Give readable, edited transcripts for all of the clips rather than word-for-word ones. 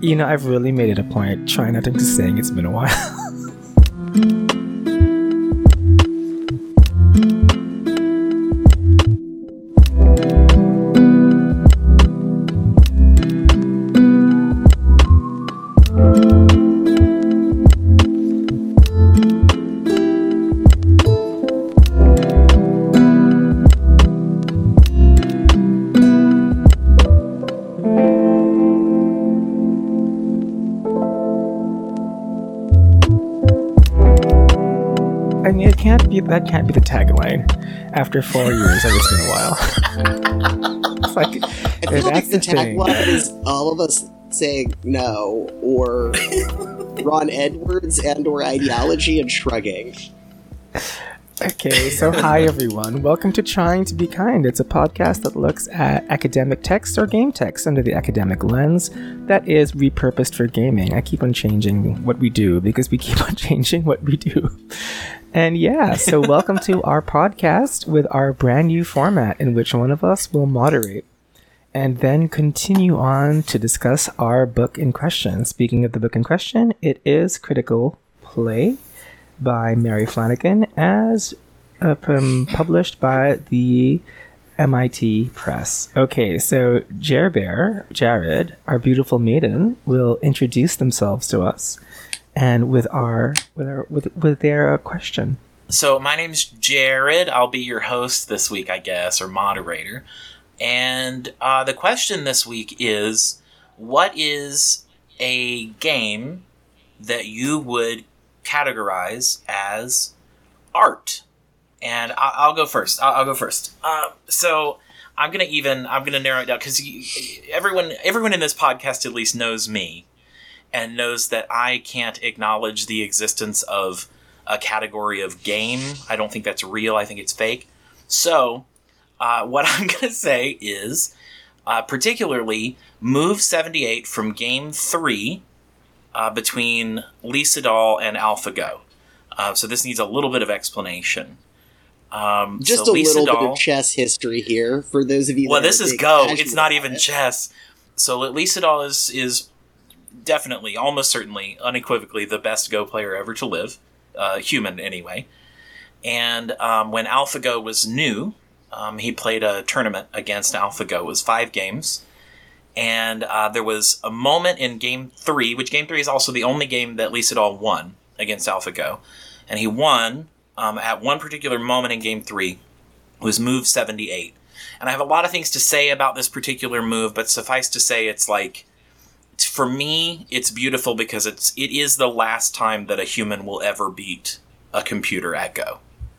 I've really made it a point trying not to just saying it's been a while. That can't be the tagline. After 4 years, it's been a while. It's like, I feel like the tagline is all of us saying no, or Ron Edwards and or ideology and shrugging. Okay, so hi everyone. Welcome to Trying to Be Kind. It's a podcast that looks at academic text or game text under the academic lens that is repurposed for gaming. I keep on changing what we do because we keep on changing what we do. And yeah, so welcome to our podcast with our brand new format in which one of us will moderate and then continue on to discuss our book in question. Speaking of the book in question, it is Critical Play by Mary Flanagan as published by the MIT Press. Okay, so Jared, our beautiful maiden, will introduce themselves to us. And with their question. So my name's Jared. I'll be your host this week, I guess, or moderator. And the question this week is, what is a game that you would categorize as art? And I'll go first. I'll go first. So I'm gonna narrow it down because everyone in this podcast at least knows me. And knows that I can't acknowledge the existence of a category of game. I don't think that's real. I think it's fake. So, what I'm going to say is, particularly, Move 78 from Game 3 between Lee Sedol and AlphaGo. So this needs a little bit of explanation. Just a little bit of chess history here for those of you. Well, this is Go. It's not even chess. So Lee Sedol is definitely, almost certainly, unequivocally the best Go player ever to live, human anyway. And when AlphaGo was new, he played a tournament against AlphaGo. It was 5 games. And there was a moment in Game 3, which Game 3 is also the only game that Lee Sedol won against AlphaGo. And he won at one particular moment in Game 3, was Move 78. And I have a lot of things to say about this particular move, but suffice to say it's like, for me, it's beautiful because it is the last time that a human will ever beat a computer at Go.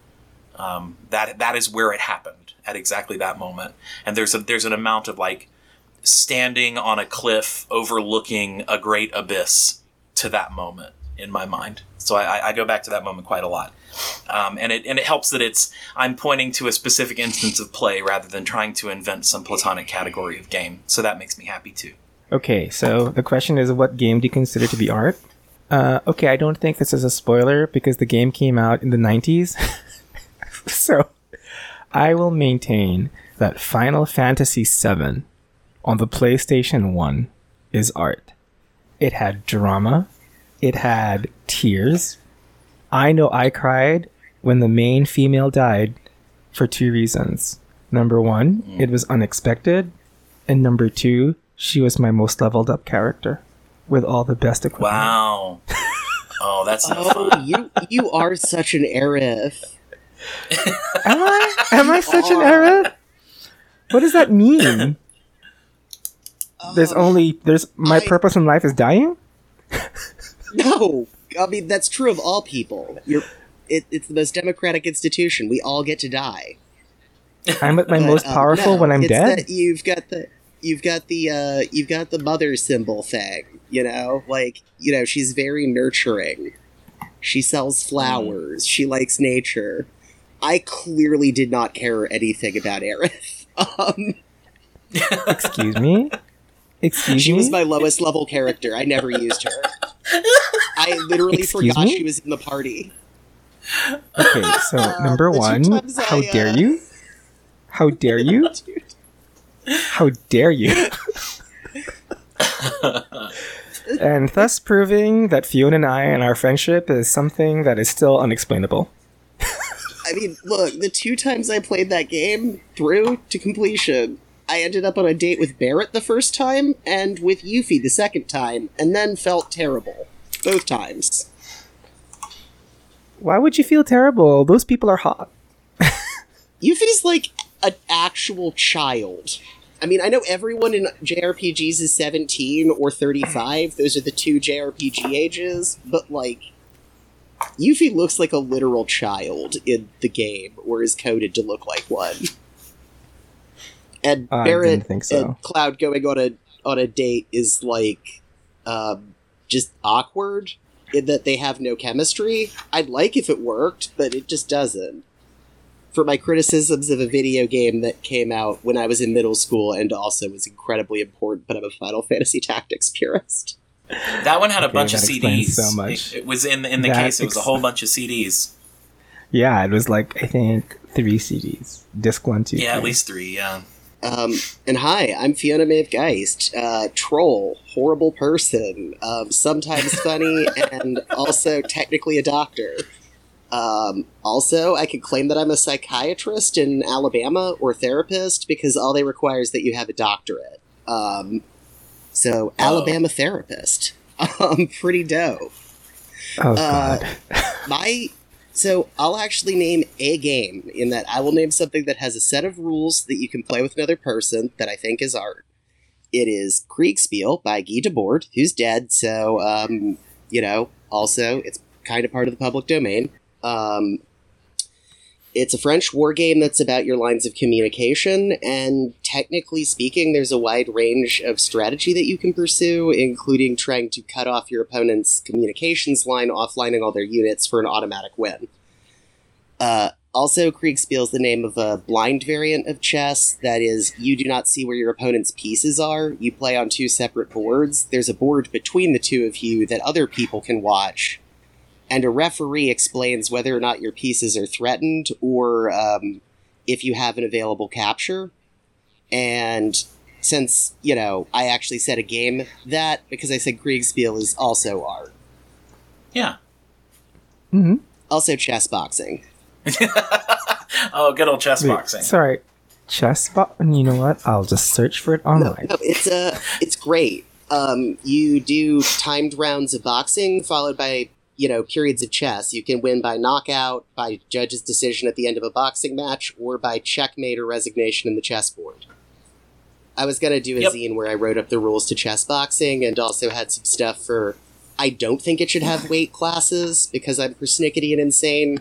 That is where it happened, at exactly that moment. And there's an amount of like standing on a cliff overlooking a great abyss to that moment in my mind. So I go back to that moment quite a lot. And it helps that I'm pointing to a specific instance of play rather than trying to invent some platonic category of game. So that makes me happy too. Okay, so the question is, what game do you consider to be art? Okay, I don't think this is a spoiler because the game came out in the 90s. So I will maintain that Final Fantasy VII on the PlayStation 1 is art. It had drama. It had tears. I know I cried when the main female died for 2 reasons. Number 1, it was unexpected. And number 2, she was my most leveled up character with all the best equipment. Wow. Oh, that's not fun. You are such an Aerith. Am I? Am I such an Aerith? What does that mean? My purpose in life is dying? No. I mean, that's true of all people. It's the most democratic institution. We all get to die. I'm at my most powerful when I'm dead? You've got the mother symbol thing, she's very nurturing. She sells flowers. She likes nature. I clearly did not care anything about Aerith. Excuse me? She was my lowest level character. I never used her. I literally forgot she was in the party. Okay, so number 1, how dare you? How dare you? How dare you? and thus proving that Fiona and I and our friendship is something that is still unexplainable. I mean, look, the 2 times I played that game through to completion, I ended up on a date with Barrett the first time and with Yuffie the second time, and then felt terrible. Both times. Why would you feel terrible? Those people are hot. Yuffie's like an actual child. I mean, I know everyone in JRPGs is 17 or 35. Those are the 2 JRPG ages. But, like, Yuffie looks like a literal child in the game, or is coded to look like one. And Barrett think so. and Cloud going on a date is, like, just awkward in that they have no chemistry. I'd like if it worked, but it just doesn't. For my criticisms of a video game that came out when I was in middle school and also was incredibly important, but I'm a Final Fantasy Tactics purist. That one had a bunch of CDs. So much. It was in the case. It was a whole bunch of CDs. Yeah, it was like, I think 3 CDs. Disc 1, 2, 3. Yeah, at least 3. Yeah. And hi, I'm Fiona Maeve Geist, troll, horrible person, sometimes funny, and also technically a doctor. Also, I could claim that I'm a psychiatrist in Alabama or therapist because all they require is that you have a doctorate. Alabama therapist. Pretty dope. Oh, God. So I'll actually name a game in that I will name something that has a set of rules that you can play with another person that I think is art. It is Kriegspiel by Guy Debord, who's dead, so, also, it's kind of part of the public domain. It's a French war game that's about your lines of communication, and technically speaking, there's a wide range of strategy that you can pursue, including trying to cut off your opponent's communications line, offlining all their units for an automatic win. Also, Kriegspiel is the name of a blind variant of chess. That is, you do not see where your opponent's pieces are. You play on 2 separate boards. There's a board between the 2 of you that other people can watch. And a referee explains whether or not your pieces are threatened or if you have an available capture. And since, I actually said a game that, because I said Kriegspiel is also art. Yeah. Mm-hmm. Also chess boxing. Oh, good old chess boxing. Sorry. Chess boxing? You know what? I'll just search for it online. No, it's great. You do timed rounds of boxing followed by periods of chess. You can win by knockout, by judge's decision at the end of a boxing match, or by checkmate or resignation in the chessboard. I was going to do a zine where I wrote up the rules to chess boxing and also had some stuff for... I don't think it should have weight classes because I'm persnickety and insane.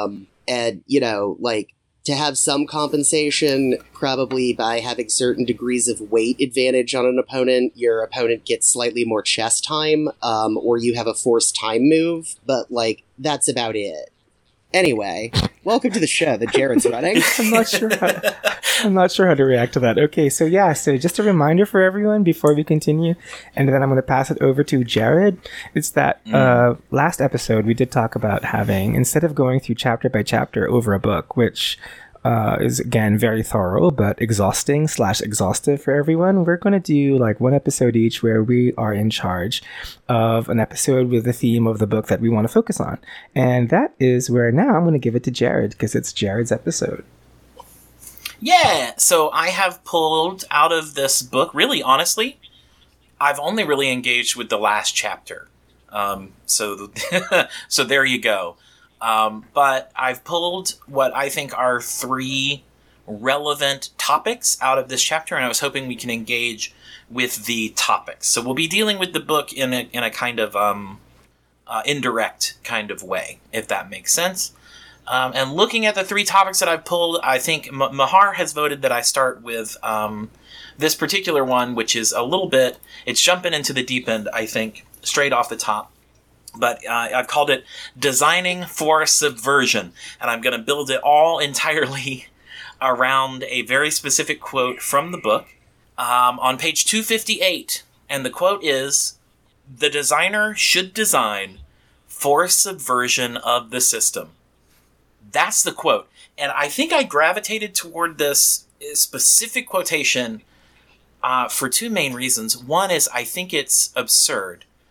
To have some compensation, probably by having certain degrees of weight advantage on an opponent, your opponent gets slightly more chess time, or you have a forced time move, but, that's about it. Anyway, welcome to the show that Jared's running. I'm not sure how to react to that. Okay, so just a reminder for everyone before we continue, and then I'm going to pass it over to Jared. It's that last episode we did talk about having, instead of going through chapter by chapter over a book, which is again very thorough but exhaustive for everyone, we're going to do 1 episode each where we are in charge of an episode with the theme of the book that we want to focus on. And that is where now I'm going to give it to Jared because it's Jared's episode. Yeah, so I have pulled out of this book, really, honestly, I've only really engaged with the last chapter. So there you go. But I've pulled what I think are 3 relevant topics out of this chapter, and I was hoping we can engage with the topics. So we'll be dealing with the book in a kind of indirect kind of way, if that makes sense. And looking at the 3 topics that I've pulled, I think Mahar has voted that I start with this particular one, which is a little bit, it's jumping into the deep end, I think, straight off the top. But I've called it Designing for Subversion, and I'm going to build it all entirely around a very specific quote from the book on page 258. And the quote is, "The designer should design for subversion of the system." That's the quote. And I think I gravitated toward this specific quotation for 2 main reasons. One is I think it's absurd.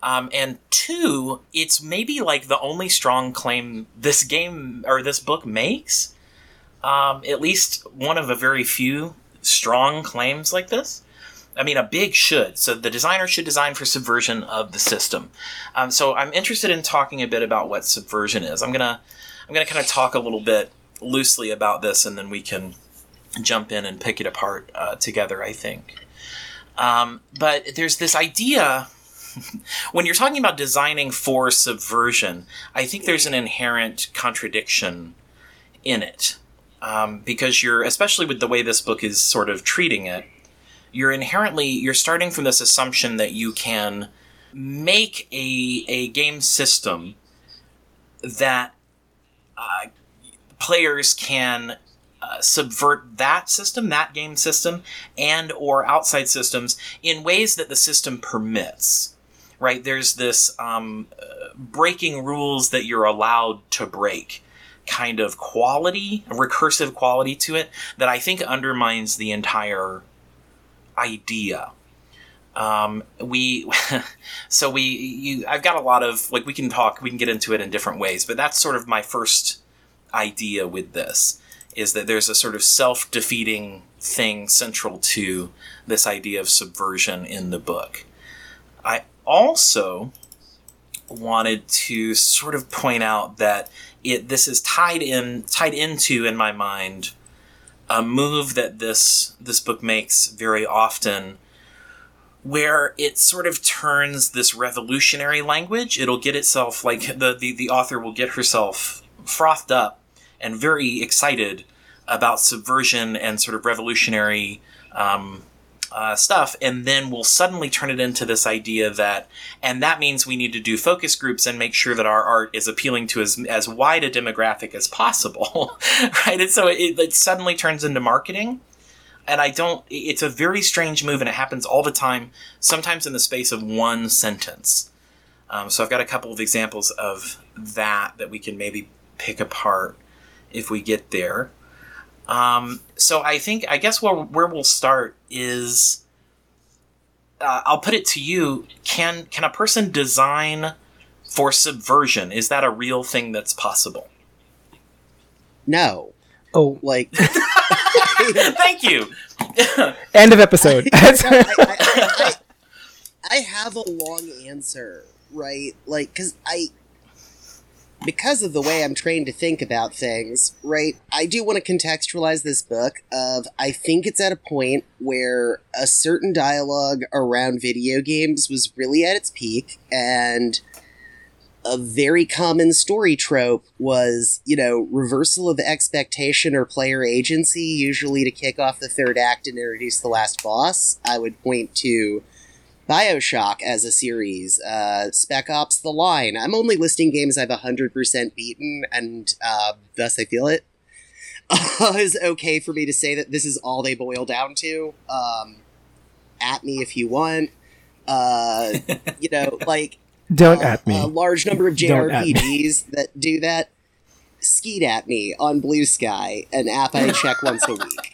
And two, it's maybe like the only strong claim this game or this book makes. At least one of a very few strong claims like this. I mean, a big should. So the designer should design for subversion of the system. So I'm interested in talking a bit about what subversion is. I'm gonna kind of talk a little bit loosely about this, and then we can jump in and pick it apart together, I think. But there's this idea, when you're talking about designing for subversion, I think there's an inherent contradiction in it. Because especially with the way this book is sort of treating it, you're starting from this assumption that you can make a game system that players can subvert that system, that game system, and or outside systems in ways that the system permits, right? There's this breaking rules that you're allowed to break kind of quality, a recursive quality to it that I think undermines the entire idea. I've got a lot of, like, we can get into it in different ways, but that's sort of my first idea with this, is that there's a sort of self-defeating thing central to this idea of subversion in the book. I also wanted to sort of point out that this is tied into, in my mind, a move that this book makes very often, where it sort of turns this revolutionary language. It'll get itself, like, the author will get herself frothed up and very excited about subversion and sort of revolutionary stuff, and then we'll suddenly turn it into this idea and that means we need to do focus groups and make sure that our art is appealing to as wide a demographic as possible, right? And so it suddenly turns into marketing, and it's a very strange move, and it happens all the time, sometimes in the space of one sentence. So I've got a couple of examples of that we can maybe pick apart if we get there. So I guess where we'll start is, I'll put it to you, can a person design for subversion? Is that a real thing that's possible? No. Oh. Like... Thank you! End of episode. I have a long answer, right? Like, because of the way I'm trained to think about things, right, I do want to contextualize this book I think it's at a point where a certain dialogue around video games was really at its peak, and a very common story trope was, reversal of expectation or player agency, usually to kick off the third act and introduce the last boss. I would point to BioShock as a series, Spec Ops: The Line. I'm only listing games I've 100% beaten, and thus I feel it is okay for me to say that this is all they boil down to. At me if you want. Don't at me. A large number of JRPGs that do that. Skeet at me on Blue Sky, an app I check once a week.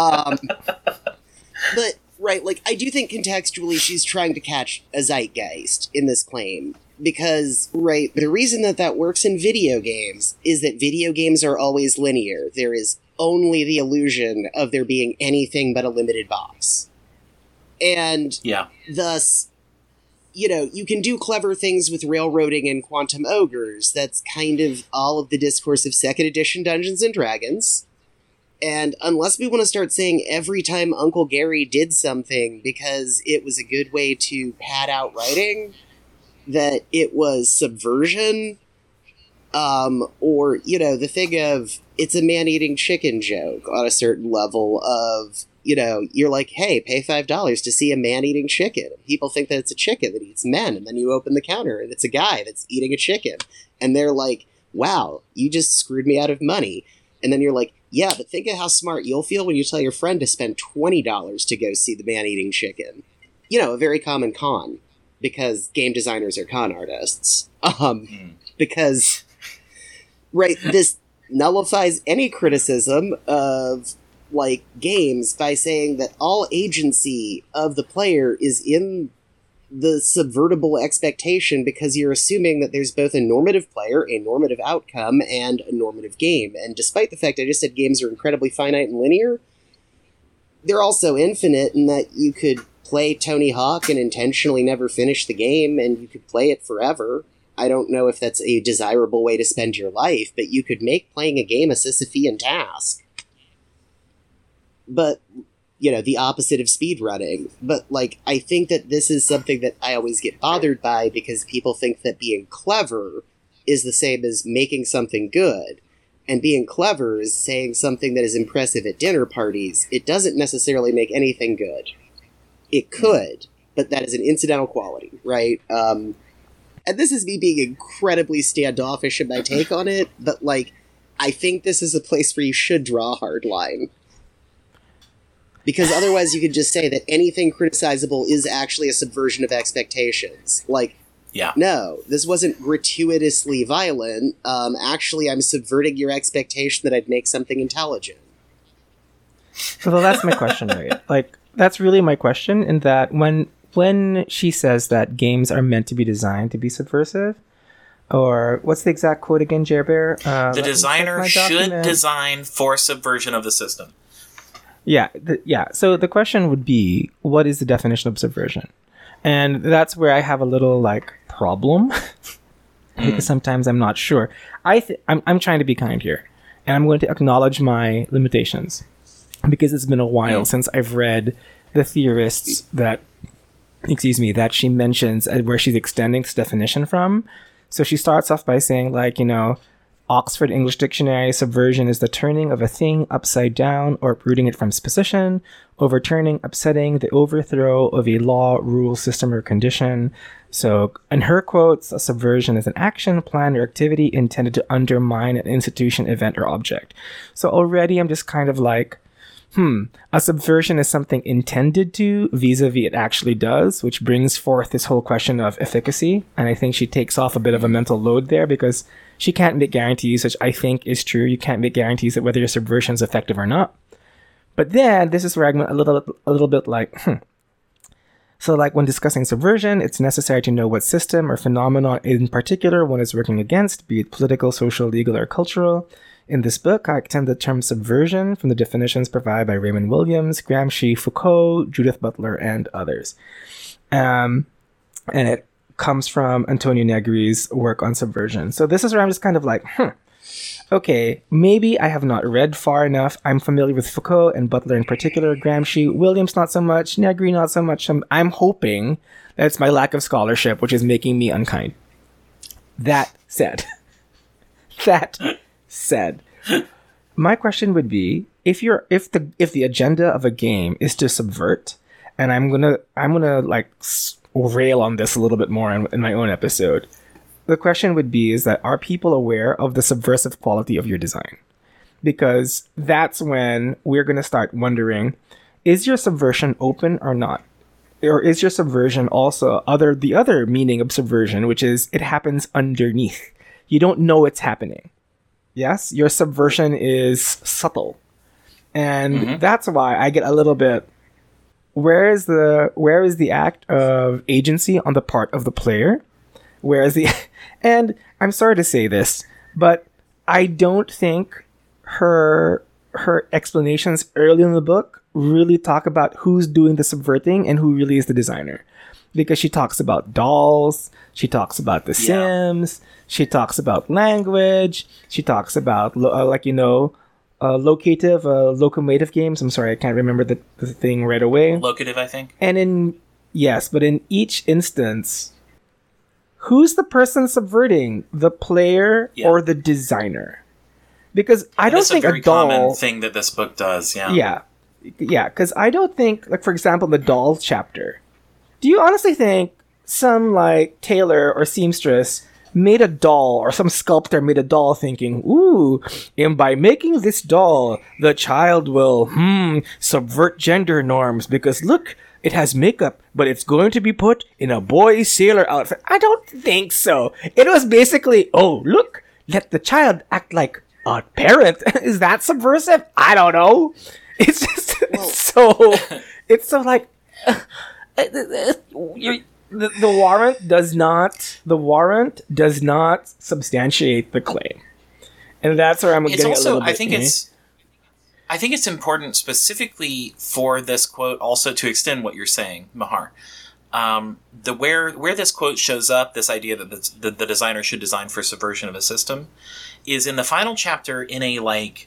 But... right, like, I do think contextually she's trying to catch a zeitgeist in this claim. Because, right, the reason that works in video games is that video games are always linear. There is only the illusion of there being anything but a limited box. And thus, you can do clever things with railroading and quantum ogres. That's kind of all of the discourse of 2nd edition Dungeons & Dragons. And unless we want to start saying every time Uncle Gary did something because it was a good way to pad out writing, that it was subversion, or, the thing of it's a man-eating chicken joke on a certain level of, you're like, hey, pay $5 to see a man-eating chicken. People think that it's a chicken that eats men, and then you open the counter and it's a guy that's eating a chicken. And they're like, wow, you just screwed me out of money. And then you're like, yeah, but think of how smart you'll feel when you tell your friend to spend $20 to go see the man-eating chicken. A very common con, because game designers are con artists. Because, right, this nullifies any criticism of, like, games by saying that all agency of the player is in the subvertible expectation because you're assuming that there's both a normative player, a normative outcome, and a normative game. And despite the fact I just said games are incredibly finite and linear, they're also infinite in that you could play Tony Hawk and intentionally never finish the game, and you could play it forever. I don't know if that's a desirable way to spend your life, but you could make playing a game a Sisyphean task. But, you know, the opposite of speedrunning. But, like, I think that this is something that I always get bothered by because people think that being clever is the same as making something good. And being clever is saying something that is impressive at dinner parties. It doesn't necessarily make anything good. It could, but that is an incidental quality, right? And this is me being incredibly standoffish in my take on it, but, like, I think this is a place where you should draw a hard line. Because otherwise you could just say that anything criticizable is actually a subversion of expectations. Like, yeah. No, this wasn't gratuitously violent. Actually, I'm subverting your expectation that I'd make something intelligent. So that's my question, right? Like, that's really my question, in that when she says that games are meant to be designed to be subversive, or what's the exact quote again, Jer Bear? The designer should design for subversion of the system. Yeah, So the question would be, what is the definition of subversion? And that's where I have a little, like, problem, because sometimes I'm not sure. I'm trying to be kind here, and I'm going to acknowledge my limitations, because it's been a while since I've read the theorists that she mentions, where she's extending this definition from. So she starts off by saying, like, you know, Oxford English Dictionary, subversion is the turning of a thing upside down or uprooting it from its position, overturning, upsetting, the overthrow of a law, rule, system, or condition. So in her quotes, a subversion is an action, plan, or activity intended to undermine an institution, event, or object. So already I'm just kind of like, a subversion is something intended to vis-a-vis it actually does, which brings forth this whole question of efficacy. And I think she takes off a bit of a mental load there, because she can't make guarantees, which I think is true. You can't make guarantees that whether your subversion is effective or not. But then this is where I'm a little bit like, So, like, when discussing subversion, it's necessary to know what system or phenomenon in particular one is working against, be it political, social, legal, or cultural. In this book, I extend the term subversion from the definitions provided by Raymond Williams, Gramsci, Foucault, Judith Butler, and others. And it comes from Antonio Negri's work on subversion. So this is where I'm just kind of like, okay, maybe I have not read far enough. I'm familiar with Foucault and Butler in particular, Gramsci, Williams not so much, Negri not so much. I'm hoping that it's my lack of scholarship which is making me unkind. That said, my question would be, if the agenda of a game is to subvert, and I'm gonna like rail on this a little bit more in my own episode. The question would be, is that, are people aware of the subversive quality of your design? Because that's when we're going to start wondering, is your subversion open or not? Or is your subversion also the other meaning of subversion, which is it happens underneath. You don't know it's happening. Yes? Your subversion is subtle. And that's why I get a little bit, where is the act of agency on the part of the player? And I'm sorry to say this, but I don't think her explanations early in the book really talk about who's doing the subverting and who really is the designer. Because she talks about dolls, she talks about The Sims, she talks about language, she talks about locomotive games. I'm sorry, I can't remember the thing right away. Locative, I think. And but in each instance, who's the person subverting? The player or the designer? Because I don't think a doll... That's a very common thing that this book does, Yeah, because I don't think, like, for example, the doll chapter. Do you honestly think some, like, tailor or seamstress made a doll, or some sculptor made a doll thinking, ooh, and by making this doll, the child will, subvert gender norms, because look, it has makeup, but it's going to be put in a boy sailor outfit. I don't think so. It was basically, oh, look, let the child act like a parent. Is that subversive? I don't know. It's just, it's so like, the warrant does not substantiate the claim, and that's where I'm getting a little bit. I think it's important specifically for this quote also to extend what you're saying, Mahar. Where this quote shows up, this idea that the designer should design for subversion of a system, is in the final chapter in a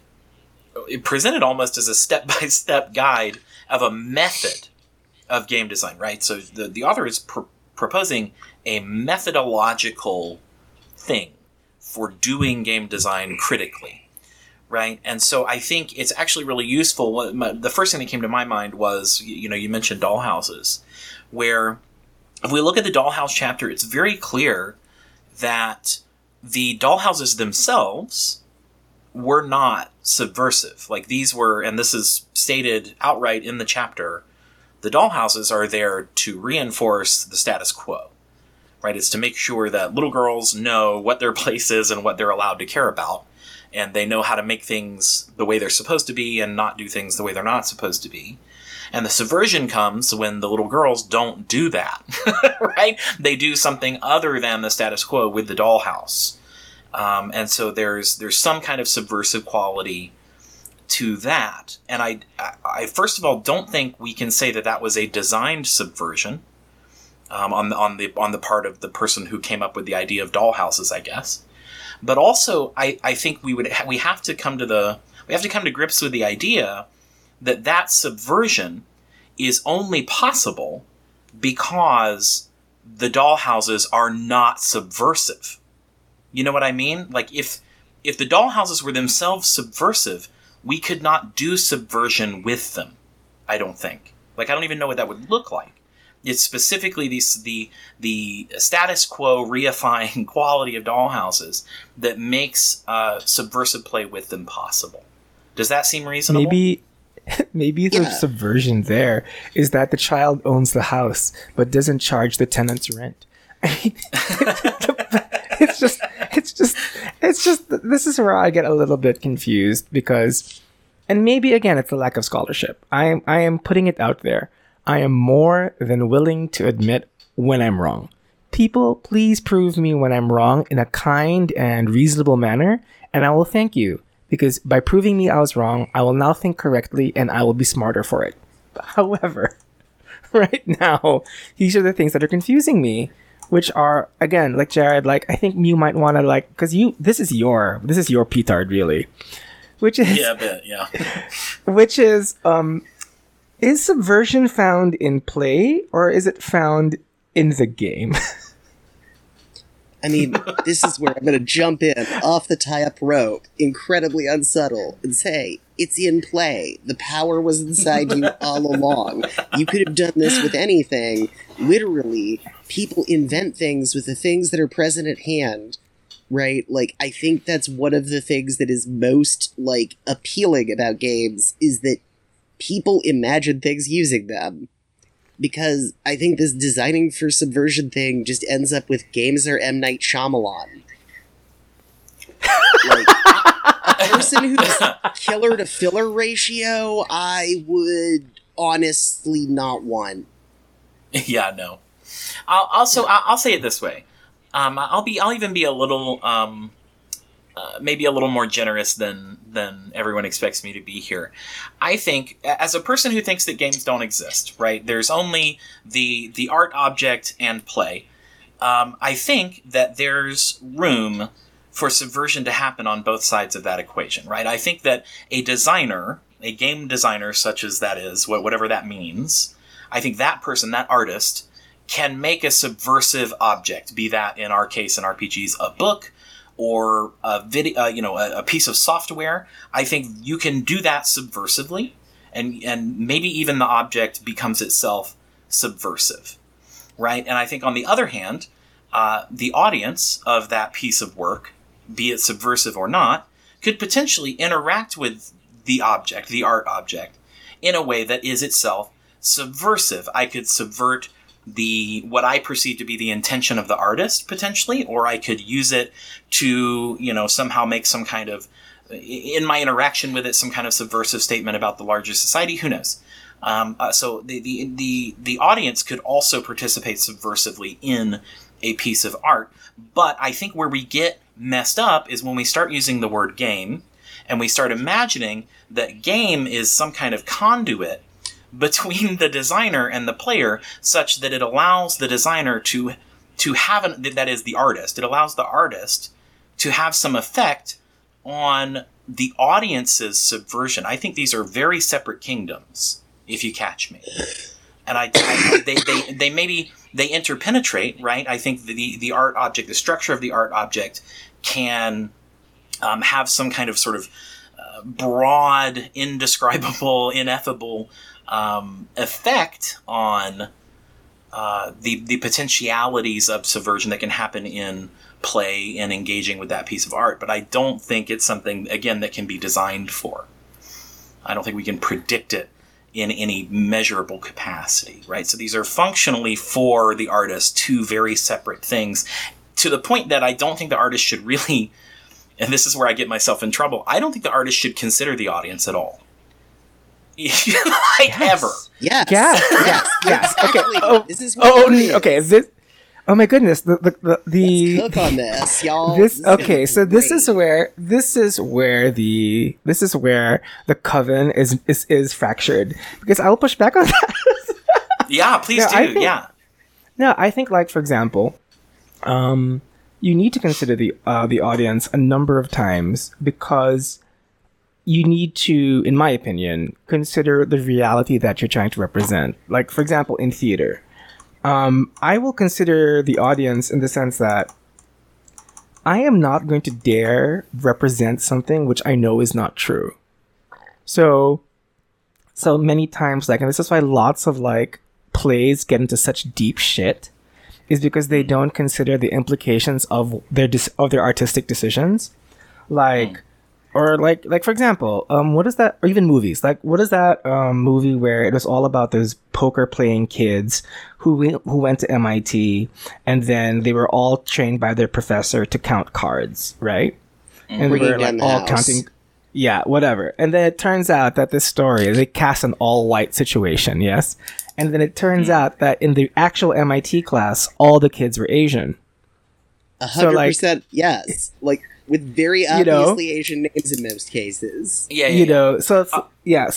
it presented almost as a step-by-step guide of a method of game design, right? So the author is proposing a methodological thing for doing game design critically, right? And so I think it's actually really useful. The first thing that came to my mind was, you mentioned dollhouses, where if we look at the dollhouse chapter, it's very clear that the dollhouses themselves were not subversive. Like, these were, and this is stated outright in the chapter, the dollhouses are there to reinforce the status quo, right? It's to make sure that little girls know what their place is and what they're allowed to care about, and they know how to make things the way they're supposed to be and not do things the way they're not supposed to be. And the subversion comes when the little girls don't do that, right? They do something other than the status quo with the dollhouse. And so there's some kind of subversive quality to that. And I first of all don't think we can say that was a designed subversion on the part of the person who came up with the idea of dollhouses, I guess. But also I think we have to come to grips with the idea that subversion is only possible because the dollhouses are not subversive. You know what I mean? Like, if the dollhouses were themselves subversive, we could not do subversion with them, I don't think. Like, I don't even know what that would look like. It's specifically the status quo reifying quality of dollhouses that makes subversive play with them possible. Does that seem reasonable? Maybe the subversion there is that the child owns the house but doesn't charge the tenants rent. It's just this is where I get a little bit confused because, and maybe again it's a lack of scholarship. I am putting it out there. I am more than willing to admit when I'm wrong. People, please prove me when I'm wrong in a kind and reasonable manner, and I will thank you. Because by proving me I was wrong, I will now think correctly and I will be smarter for it. However, right now, these are the things that are confusing me, which are, again, like Jared, like, I think you might want to, because this is your petard, really. Which is... Yeah, a bit, yeah. Which is subversion found in play or is it found in the game? I mean, this is where I'm going to jump in off the tie-up rope, incredibly unsubtle, and say, it's in play. The power was inside you all along. You could have done this with anything. Literally, people invent things with the things that are present at hand, right? Like, I think that's one of the things that is most, appealing about games, is that people imagine things using them. Because I think this designing for subversion thing just ends up with games are M. Night Shyamalan. A person who's killer to filler ratio, I would honestly not want. Yeah, no. I'll say it this way. I'll even be a little maybe a little more generous than everyone expects me to be here. I think, as a person who thinks that games don't exist, right? There's only the art object and play. I think that there's room for subversion to happen on both sides of that equation, right? I think that a game designer, such as that is, whatever that means, I think that person, that artist, can make a subversive object, be that, in our case, in RPGs, a book, or a video, a piece of software. I think you can do that subversively, and maybe even the object becomes itself subversive, right? And I think, on the other hand, the audience of that piece of work, be it subversive or not, could potentially interact with the object, the art object, in a way that is itself subversive. I could subvert what I perceive to be the intention of the artist, potentially, or I could use it to, somehow make some kind of, in my interaction with it, some kind of subversive statement about the larger society. Who knows? So the audience could also participate subversively in a piece of art. But I think where we get messed up is when we start using the word game and we start imagining that game is some kind of conduit between the designer and the player, such that it allows the designer to have that is the artist. It allows the artist to have some effect on the audience's subversion. I think these are very separate kingdoms, if you catch me. And they maybe they interpenetrate, right? I think the art object, the structure of the art object, can have some kind of sort of broad, indescribable, ineffable effect on the potentialities of subversion that can happen in play and engaging with that piece of art. But I don't think it's something, again, that can be designed for. I don't think we can predict it in any measurable capacity, right? So these are functionally for the artist two very separate things, to the point that I don't think the artist should really, and this is where I get myself in trouble, I don't think the artist should consider the audience at all. Ever. Yes. Yes. Okay. Actually, this is what it is. Okay. Is this? Oh my goodness. The Let's cook on this, y'all. This is where the coven is fractured, because I'll push back on that. Yeah, please do. No, I think, like, for example, you need to consider the audience a number of times, because you need to, in my opinion, consider the reality that you're trying to represent. Like, for example, in theater, I will consider the audience in the sense that I am not going to dare represent something which I know is not true. So many times, like, and this is why lots of, like, plays get into such deep shit, is because they don't consider the implications of their artistic decisions. Like, or like for example, what is that? Or even movies. Like, what is that movie where it was all about those poker playing kids who went to MIT, and then they were all trained by their professor to count cards, right? And they were, like, all counting. Yeah, whatever. And then it turns out that this story, they cast an all-white situation, yes? And then it turns out that in the actual MIT class, all the kids were Asian. 100%, yes. Like, with very obviously Asian names in most cases. That's why you have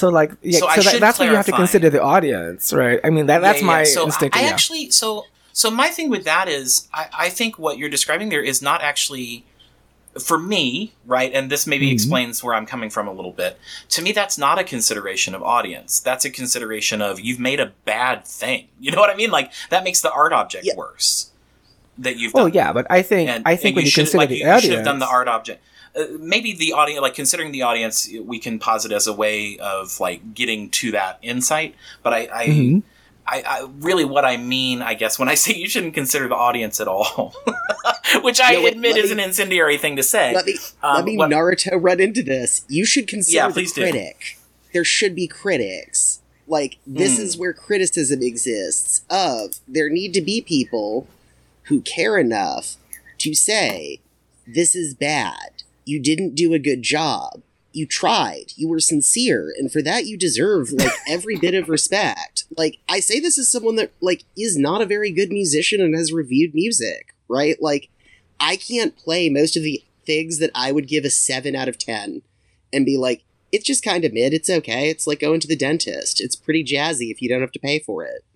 to consider the audience, right? I mean, that's my instinct. So my thing with that is, I think what you're describing there is not actually, for me, right, and this maybe explains where I'm coming from a little bit. To me, that's not a consideration of audience. That's a consideration of, you've made a bad thing. You know what I mean? Like, that makes the art object worse. That you've done. Oh yeah, but I think when you consider the audience, you should have done the art object. Maybe the audience, like, considering the audience, we can posit as a way of, like, getting to that insight. But I really, what I mean, I guess, when I say you shouldn't consider the audience at all, which I admit is an incendiary thing to say. Let me Naruto run into this. You should consider the critic. There should be critics. Like, this is where criticism exists. There need to be people who care enough to say, this is bad. You didn't do a good job. You tried. You were sincere. And for that, you deserve, like, every bit of respect. Like, I say this as someone that, like, is not a very good musician and has reviewed music, right? Like, I can't play most of the things that I would give a 7 out of 10 and be like, it's just kind of mid. It's okay. It's like going to the dentist. It's pretty jazzy if you don't have to pay for it.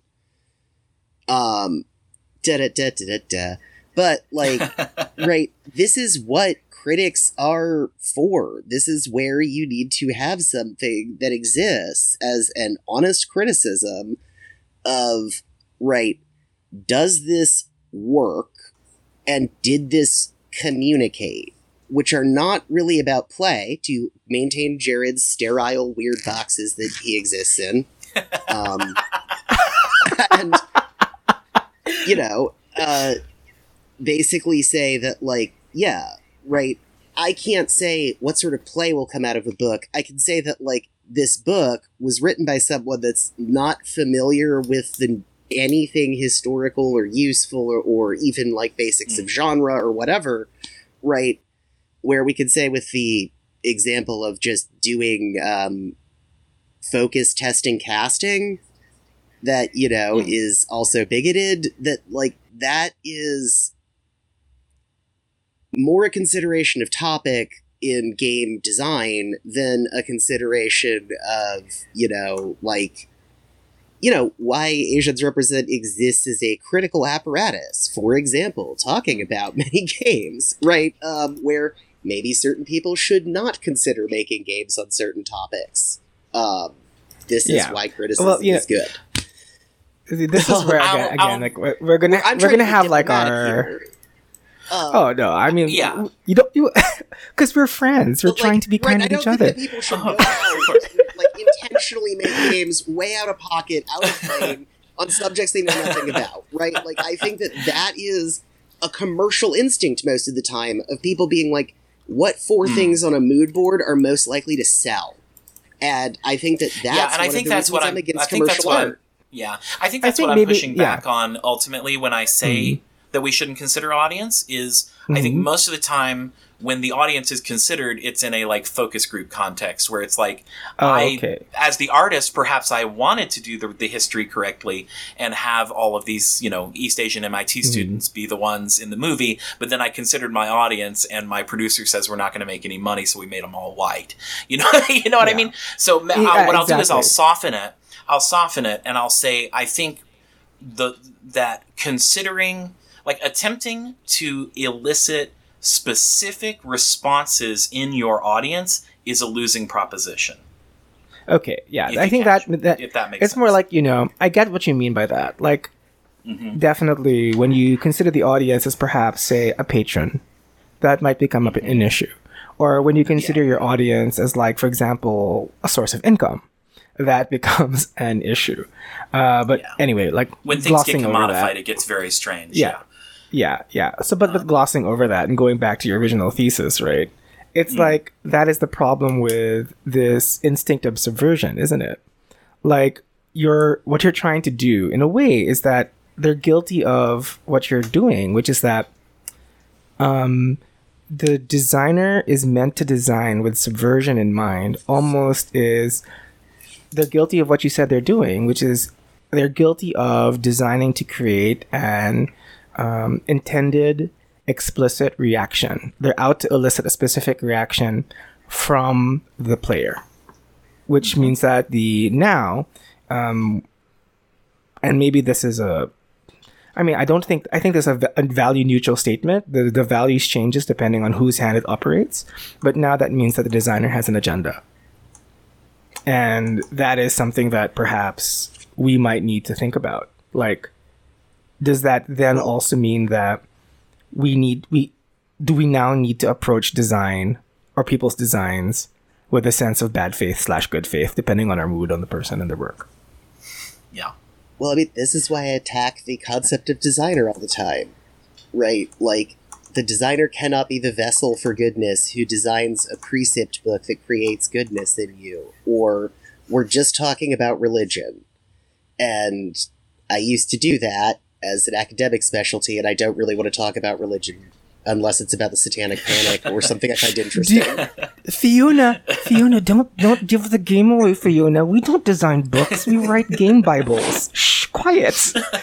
But, like, right, this is what critics are for. This is where you need to have something that exists as an honest criticism of, right, does this work and did this communicate? Which are not really about play, to maintain Jared's sterile, weird boxes that he exists in. And, you know, basically say that, like, yeah, right, I can't say what sort of play will come out of a book. I can say that, like, this book was written by someone that's not familiar with anything historical or useful or even, like, basics of genre or whatever, right? Where we could say, with the example of just doing focus testing casting that, you know, is also bigoted, that, like, that is more a consideration of topic in game design than a consideration of, you know, like, you know, why Asians represent exists as a critical apparatus. For example, talking about many games, right? Where maybe certain people should not consider making games on certain topics. This is why criticism is good. This is where again, like we're gonna have like our. Oh no! I mean, you don't because we're friends. We're trying to be kind to each other. That people should go out and, like, intentionally make games way out of pocket, out of lane, on subjects they know nothing about. Right? Like, I think that is a commercial instinct most of the time of people being like, "What 4 things on a mood board are most likely to sell?" And I think that's and I think that's what I'm against commercial art. Yeah, I think that's what I'm pushing back on ultimately when I say that we shouldn't consider audience is I think most of the time when the audience is considered, it's in a like focus group context where it's like as the artist, perhaps I wanted to do the history correctly and have all of these, you know, East Asian MIT students be the ones in the movie, but then I considered my audience and my producer says we're not going to make any money, so we made them all white. You know what I mean? So what I'll do is I'll soften it and I'll say I think that considering, like, attempting to elicit specific responses in your audience is a losing proposition. Okay, yeah, I think that if that makes it's sense. more like, you know, I get what you mean by that. Like, definitely, when you consider the audience as perhaps, say, a patron, that might become an issue. Or when you consider your audience as, like, for example, a source of income, that becomes an issue. But anyway, like, when things get commodified, it gets very strange. Yeah. So, but glossing over that and going back to your original thesis, right? It's like, that is the problem with this instinct of subversion, isn't it? Like, what you're trying to do, in a way, is that they're guilty of what you're doing, which is that the designer is meant to design with subversion in mind, they're guilty of what you said they're doing, which is they're guilty of designing to create an intended explicit reaction. They're out to elicit a specific reaction from the player, which means that and maybe this is I think there's a value neutral statement. The values changes depending on whose hand it operates, but now that means that the designer has an agenda. And that is something that perhaps we might need to think about. Like, does that then also mean that we now need to approach design or people's designs with a sense of bad faith / good faith, depending on our mood on the person and their work? Yeah. Well, I mean, this is why I attack the concept of designer all the time, right? Like, the designer cannot be the vessel for goodness who designs a precept book that creates goodness in you. Or we're just talking about religion. And I used to do that as an academic specialty, and I don't really want to talk about religion unless it's about the Satanic Panic or something I find interesting. Fiona, don't give the game away, Fiona. We don't design books. We write game Bibles. Shh, quiet.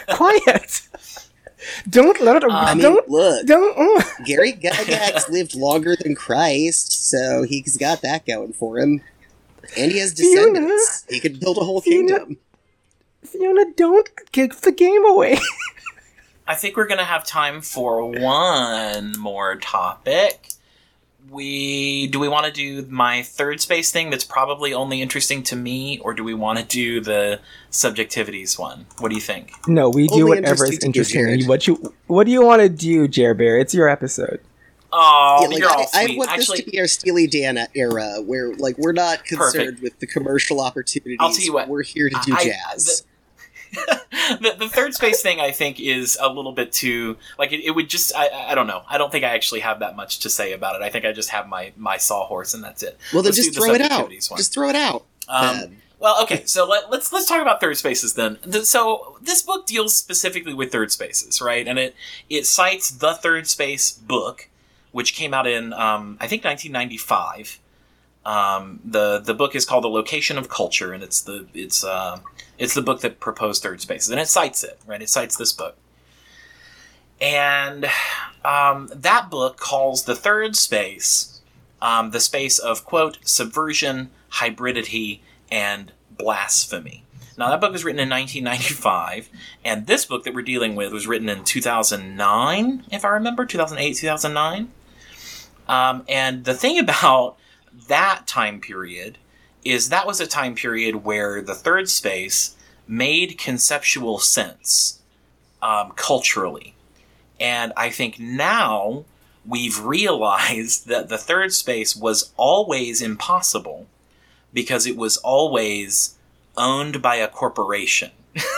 Don't let it. Gary Gygax lived longer than Christ, so he's got that going for him. And he has descendants. He could build a whole kingdom. Fiona, don't give the game away. I think we're going to have time for one more topic. Do we want to do my third space thing that's probably only interesting to me, or do we want to do the subjectivities one? What do you think? No, we do whatever is interesting. What do you want to do, Jer Bear? It's your episode. Oh, yeah, you're all I sweet. want this to be our Steely Dan era, where, like, we're not concerned with the commercial opportunities. I'll tell you what, we're here to do jazz. The third space thing, I think, is a little bit too, like, it would just, I don't know. I don't think I actually have that much to say about it. I think I just have my sawhorse and that's it. Well, then just throw it out. Just throw it out. Well, okay, so let's talk about third spaces then. So this book deals specifically with third spaces, right? And it cites the Third Space book, which came out in, I think, 1995. The book is called The Location of Culture, and it's the book that proposed third spaces, and it cites it, right? It cites this book. And that book calls the third space the space of, quote, subversion, hybridity, and blasphemy. Now, that book was written in 1995, and this book that we're dealing with was written in 2009, if I remember, 2008, 2009. And the thing about that time period is that was a time period where the third space made conceptual sense culturally. And I think now we've realized that the third space was always impossible because it was always owned by a corporation.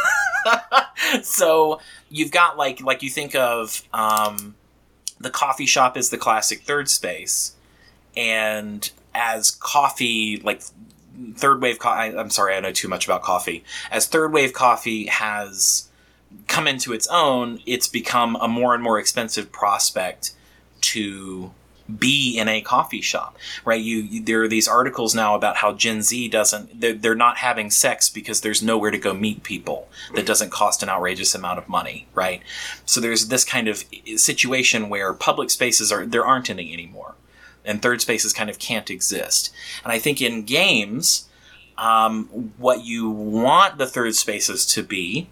So you've got like you think of the coffee shop is the classic third space, and as coffee, like third wave coffee, I'm sorry, I know too much about coffee. As third wave coffee has come into its own, it's become a more and more expensive prospect to be in a coffee shop, right? There are these articles now about how Gen Z they're not having sex because there's nowhere to go meet people that doesn't cost an outrageous amount of money, right? So there's this kind of situation where public spaces there aren't any anymore, and third spaces kind of can't exist. And I think in games, what you want the third spaces to be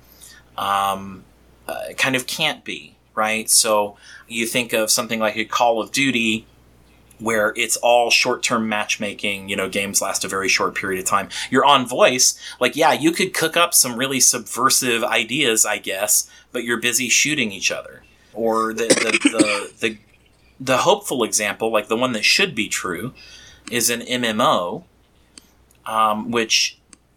kind of can't be, right? So you think of something like a Call of Duty where it's all short-term matchmaking, games last a very short period of time. You're on voice, like, yeah, you could cook up some really subversive ideas, I guess, but you're busy shooting each other. Or the hopeful example, like the one that should be true, is an MMO, which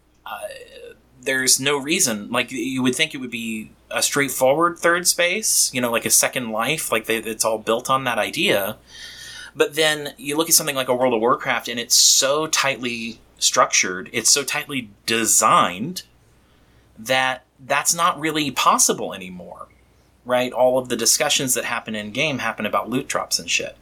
there's no reason, like you would think it would be a straightforward third space, like a Second Life, like it's all built on that idea. But then you look at something like a World of Warcraft, and it's so tightly structured, it's so tightly designed that that's not really possible anymore, right? All of the discussions that happen in game happen about loot drops and shit.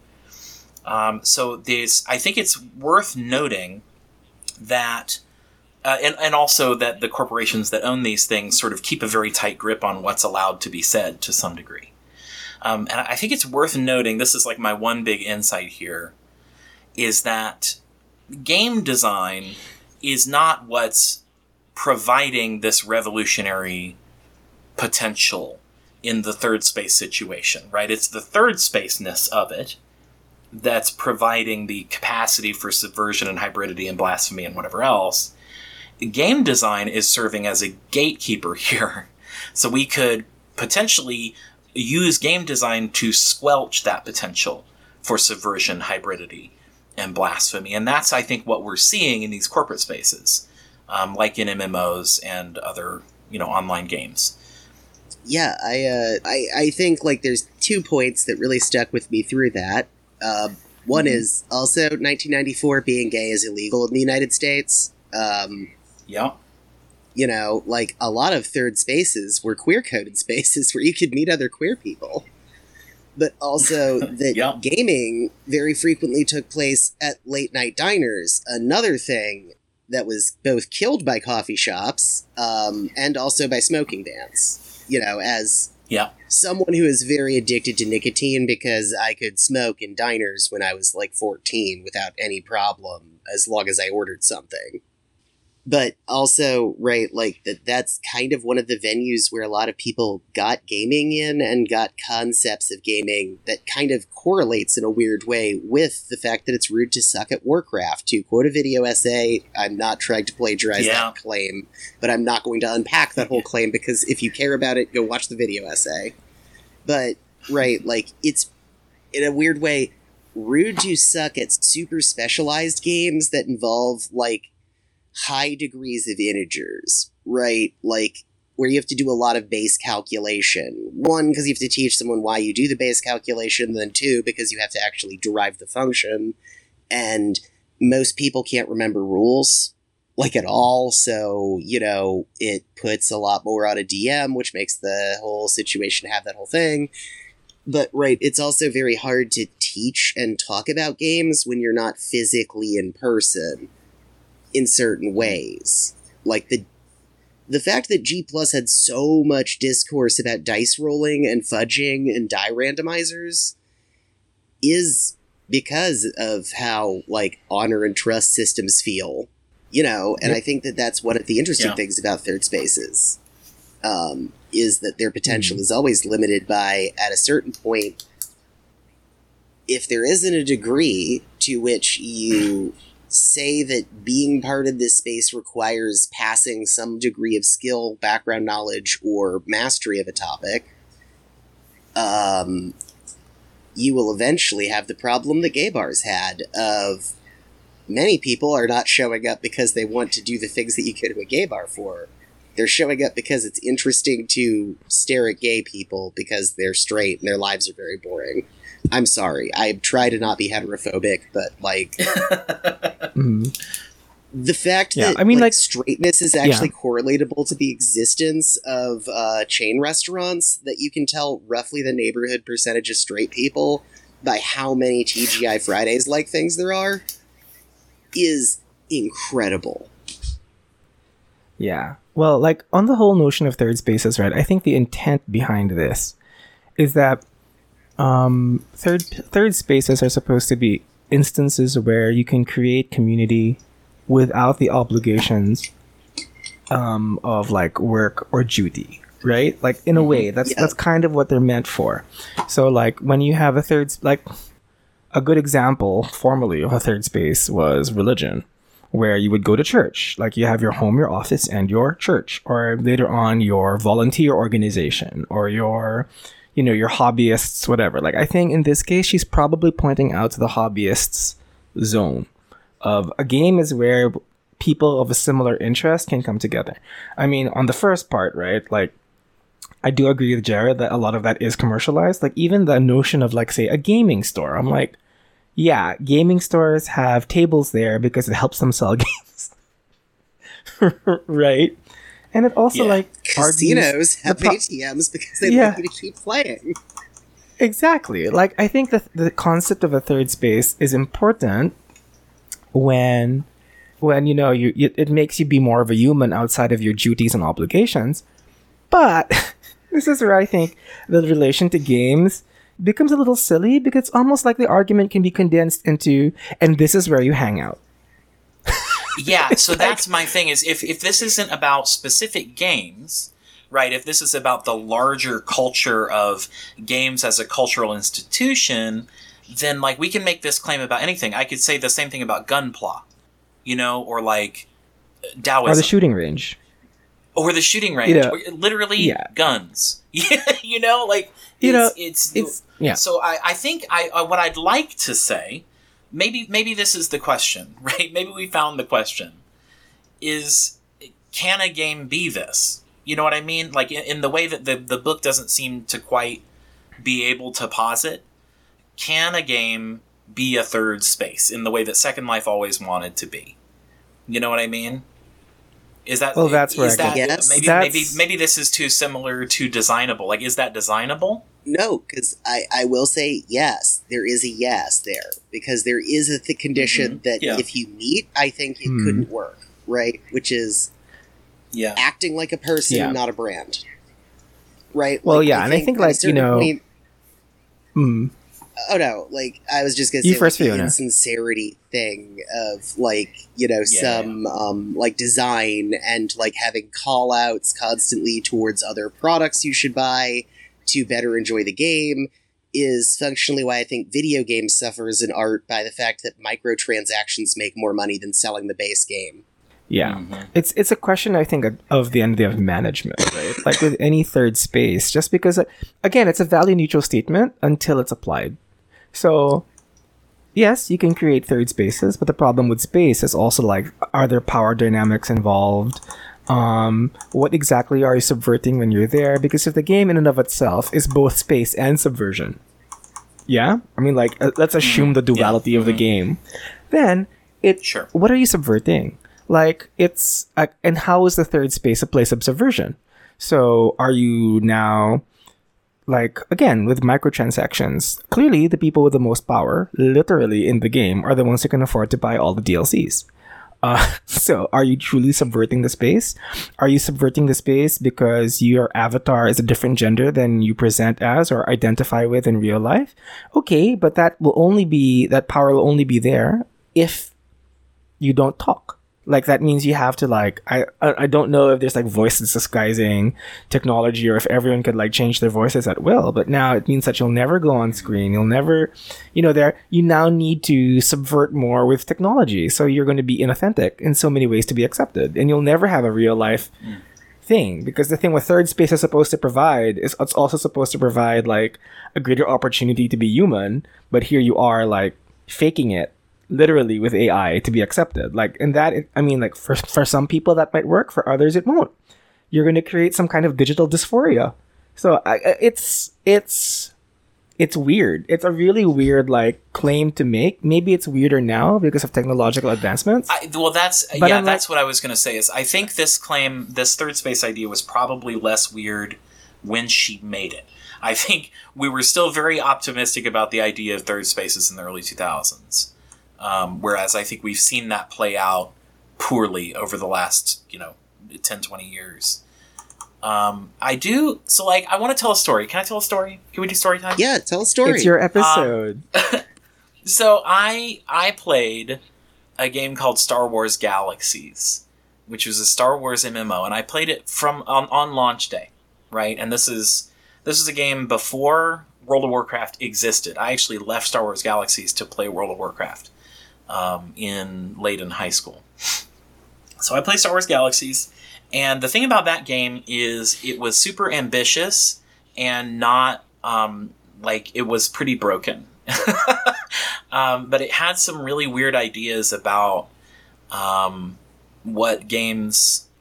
So I think it's worth noting that, and also that the corporations that own these things sort of keep a very tight grip on what's allowed to be said to some degree. And I think it's worth noting, this is like my one big insight here, is that game design is not what's providing this revolutionary potential in the third space situation, right? It's the third spaceness of it that's providing the capacity for subversion and hybridity and blasphemy and whatever else. Game design is serving as a gatekeeper here. So we could potentially use game design to squelch that potential for subversion, hybridity, and blasphemy. And that's, I think, what we're seeing in these corporate spaces, like in MMOs and other, online games. Yeah, I think, like, there's 2 points that really stuck with me through that. One is also 1994 being gay is illegal in the United States. Yeah. Like, a lot of third spaces were queer-coded spaces where you could meet other queer people. But also that gaming very frequently took place at late-night diners. Another thing that was both killed by coffee shops and also by smoking bans. As someone who is very addicted to nicotine, because I could smoke in diners when I was, like, 14 without any problem, as long as I ordered something. But also, right, like, that's kind of one of the venues where a lot of people got gaming in and got concepts of gaming that kind of correlates in a weird way with the fact that it's rude to suck at Warcraft. To quote a video essay, I'm not trying to plagiarize that claim, but I'm not going to unpack that whole claim, because if you care about it, go watch the video essay. But, right, like, it's, in a weird way, rude to suck at super specialized games that involve, like, high degrees of integers, right? Like, where you have to do a lot of base calculation. 1, because you have to teach someone why you do the base calculation, then 2, because you have to actually derive the function, and most people can't remember rules, like, at all, so, it puts a lot more on a DM, which makes the whole situation have that whole thing. But, right, it's also very hard to teach and talk about games when you're not physically in person in certain ways. Like, the fact that G Plus had so much discourse about dice rolling and fudging and die randomizers is because of how, like, honor and trust systems feel, you know, and I think that that's one of the interesting things about third spaces, is that their potential is always limited by, at a certain point, if there isn't a degree to which you say that being part of this space requires passing some degree of skill, background knowledge, or mastery of a topic, you will eventually have the problem that gay bars had of many people are not showing up because they want to do the things that you go to a gay bar for. They're showing up because it's interesting to stare at gay people because they're straight and their lives are very boring. I'm sorry. I try to not be heterophobic, but, like, the fact that straightness is actually correlatable to the existence of chain restaurants, that you can tell roughly the neighborhood percentage of straight people by how many TGI Fridays-like things there are, is incredible. Yeah. Well, like, on the whole notion of third spaces, right, I think the intent behind this is that third spaces are supposed to be instances where you can create community without the obligations of, like, work or duty, right? Like, in a way, that's kind of what they're meant for. So, like, when you have a good example formally of a third space was religion, where you would go to church. Like, you have your home, your office, and your church, or later on your volunteer organization, or your hobbyists, whatever. Like, I think in this case, she's probably pointing out to the hobbyists zone of a game is where people of a similar interest can come together. I mean, on the first part, right? Like, I do agree with Jared that a lot of that is commercialized. Like, even the notion of, like, say, a gaming store. I'm like, yeah, gaming stores have tables there because it helps them sell games. Right? And it also, like, casinos have ATMs because they want you to keep playing. Exactly. Like, I think that the concept of a third space is important when you know, it makes you be more of a human outside of your duties and obligations. But this is where I think the relation to games becomes a little silly, because it's almost like the argument can be condensed into, and this is where you hang out. Yeah, so that's my thing, is if this isn't about specific games, right, if this is about the larger culture of games as a cultural institution, then, like, we can make this claim about anything. I could say the same thing about Gunpla, you know, or, like, Taoism. Or the shooting range. Or the shooting range. You know, or literally guns. You know, like, it's So I think what I'd like to say, maybe this is the question, right? Maybe we found the question, is, can a game be this? You know what I mean? Like, in the way that the book doesn't seem to quite be able to posit, can a game be a third space in the way that Second Life always wanted to be? You know what I mean? Is that, well, that's where maybe this is too similar to designable. Like, is that designable? No, because I will say yes. There is a yes there, because there is a condition that if you meet, I think it couldn't work, right? Which is acting like a person, not a brand, right? Well, like, and I think, like, you know... Point, oh no, like, I was just gonna say, like, the insincerity thing of, like, you know, like, design and, like, having call outs constantly towards other products you should buy to better enjoy the game is functionally why I think video games suffer as an art, by the fact that microtransactions make more money than selling the base game. Yeah. Mm-hmm. It's a question, I think, of the end of management, right? Like, with any third space, just because, again, it's a value neutral statement until it's applied. So, yes, you can create third spaces, but the problem with space is also, like, are there power dynamics involved? What exactly are you subverting when you're there? Because if the game in and of itself is both space and subversion, I mean, like, let's assume the duality of the game, then what are you subverting? Like, it's and how is the third space a place of subversion? So are you now, like, again, with microtransactions, clearly the people with the most power, literally in the game, are the ones who can afford to buy all the DLCs. So are you truly subverting the space? Are you subverting the space because your avatar is a different gender than you present as or identify with in real life? Okay, but that power will only be there if you don't talk. Like, that means you have to, like, I don't know if there's like voice disguising technology or if everyone could like change their voices at will, but now it means that you'll never go on screen. You'll never, you now need to subvert more with technology. So you're going to be inauthentic in so many ways to be accepted, and you'll never have a real life thing, because the thing what third space is supposed to provide is it's also supposed to provide like a greater opportunity to be human, but here you are like faking it literally with AI to be accepted. Like, and that, I mean, like for some people that might work, for others it won't. You're going to create some kind of digital dysphoria. So it's weird. It's a really weird like claim to make. Maybe it's weirder now because of technological advancements. That's what I was going to say. Is I think this third space idea was probably less weird when she made it. I think we were still very optimistic about the idea of third spaces in the early 2000s. Whereas I think we've seen that play out poorly over the last, 10, 20 years. I want to tell a story. Can I tell a story? Can we do story time? Yeah, tell a story. It's your episode. So I played a game called Star Wars Galaxies, which was a Star Wars MMO, and I played it on launch day, right? And this is a game before World of Warcraft existed. I actually left Star Wars Galaxies to play World of Warcraft. Late in high school. So I played Star Wars Galaxies, and the thing about that game is it was super ambitious and not, it was pretty broken. But it had some really weird ideas about what a game